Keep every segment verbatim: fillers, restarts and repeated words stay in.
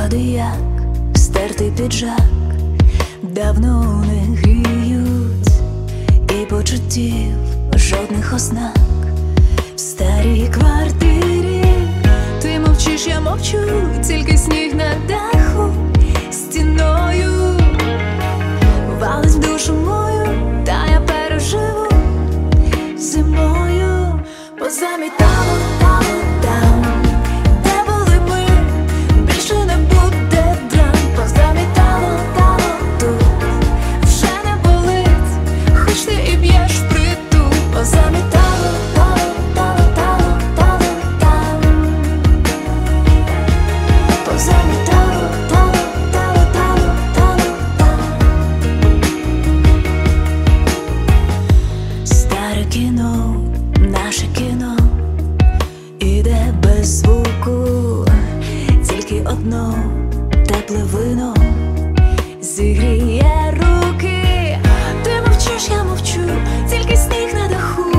Спогади, як стертий піджак давно не гріють, і почуттів жодних ознак в старій квартирі. Ти мовчиш, я мовчу, тільки сніг на даху стіною валить в душу мою, та я переживу зимою. Позамітало тало там, де були ми, більше не буде драм. Позамітало тало тут, вже не болить, хоч ти і б'єш впритул. Позамітало тало, тало, тало, тало там. Позамітало тало, тало, тало, тало там. Старе кіно, наше кіно іде без звуку, тільки одно тепле вино зігріє руки. Ти мовчиш, я мовчу, тільки сніг на даху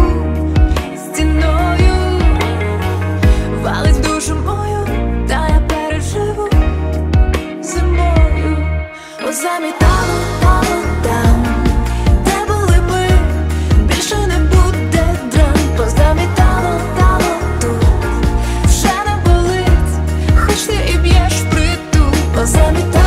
стіною валить в душу мою, та я переживу зимою. Позамітало тало там, де були ми, більше не буде драм. Позамітало тало тут, вже не болить, хоч ти і б'єш впритул. Позамітало